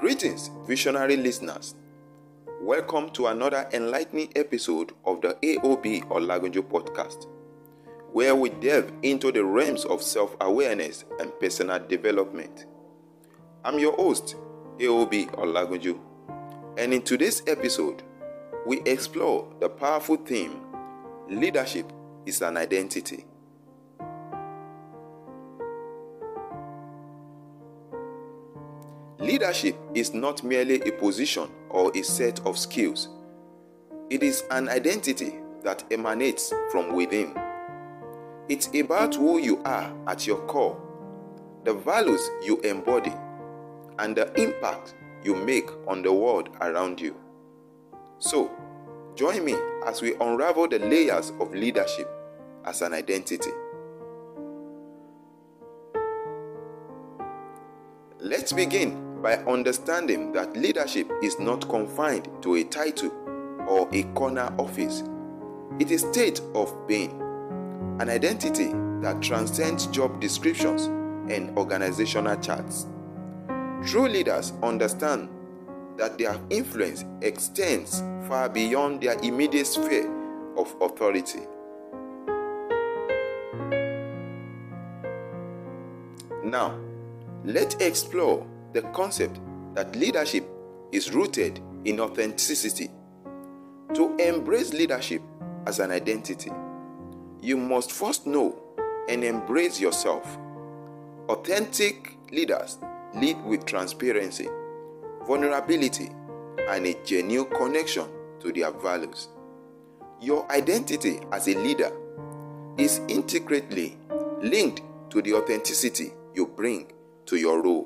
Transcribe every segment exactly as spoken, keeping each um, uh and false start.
Greetings, visionary listeners. Welcome to another enlightening episode of the A O B Olagunju podcast, where we delve into the realms of self-awareness and personal development. I'm your host, A O B Olagunju, and in today's episode, we explore the powerful theme, leadership is an identity. Leadership is not merely a position or a set of skills. It is an identity that emanates from within. It's about who you are at your core, the values you embody, and the impact you make on the world around you. So, join me as we unravel the layers of leadership as an identity. Let's begin by understanding that leadership is not confined to a title or a corner office. It is a state of being, an identity that transcends job descriptions and organizational charts. True leaders understand that their influence extends far beyond their immediate sphere of authority. Now, let's explore the concept that leadership is rooted in authenticity. To embrace leadership as an identity, you must first know and embrace yourself. Authentic leaders lead with transparency, vulnerability, and a genuine connection to their values. Your identity as a leader is intricately linked to the authenticity you bring to your role.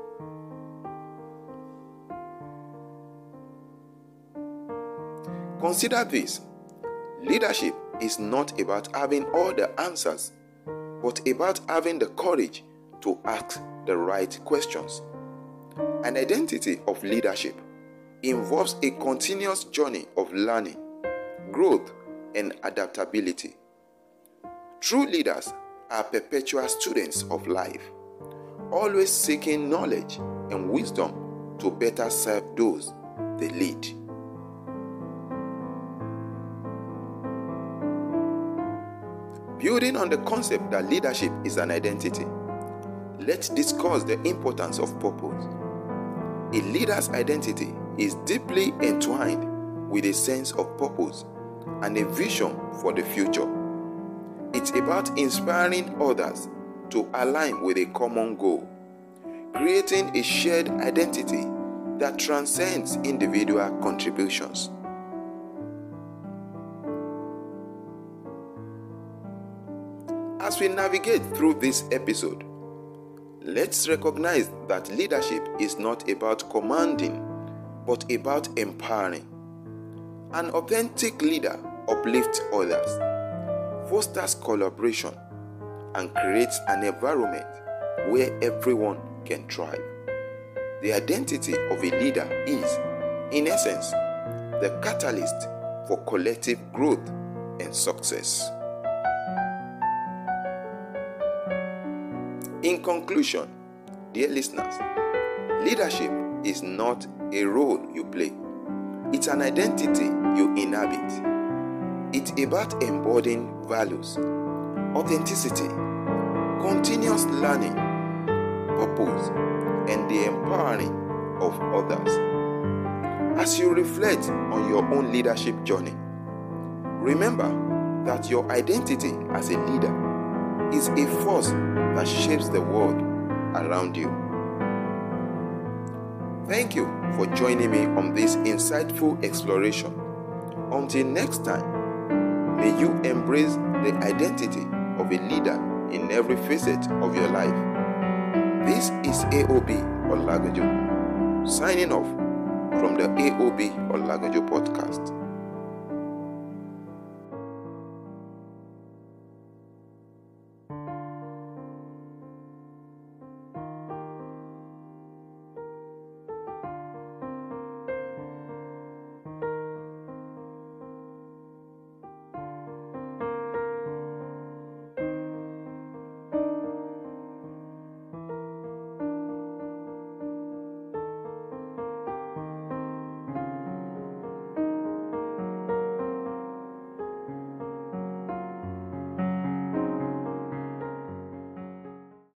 Consider this. Leadership is not about having all the answers, but about having the courage to ask the right questions. An identity of leadership involves a continuous journey of learning, growth, and adaptability. True leaders are perpetual students of life, always seeking knowledge and wisdom to better serve those they lead. Building on the concept that leadership is an identity, let's discuss the importance of purpose. A leader's identity is deeply entwined with a sense of purpose and a vision for the future. It's about inspiring others to align with a common goal, creating a shared identity that transcends individual contributions. As we navigate through this episode, let's recognize that leadership is not about commanding, but about empowering. An authentic leader uplifts others, fosters collaboration, and creates an environment where everyone can thrive. The identity of a leader is, in essence, the catalyst for collective growth and success. In conclusion, dear listeners, leadership is not a role you play. It's an identity you inhabit. It's about embodying values, authenticity, continuous learning, purpose, and the empowering of others. As you reflect on your own leadership journey, remember that your identity as a leader is a force that shapes the world around you. Thank you for joining me on this insightful exploration. Until next time, may you embrace the identity of a leader in every facet of your life. This is A O B Olagunju, signing off from the A O B Olagunju podcast.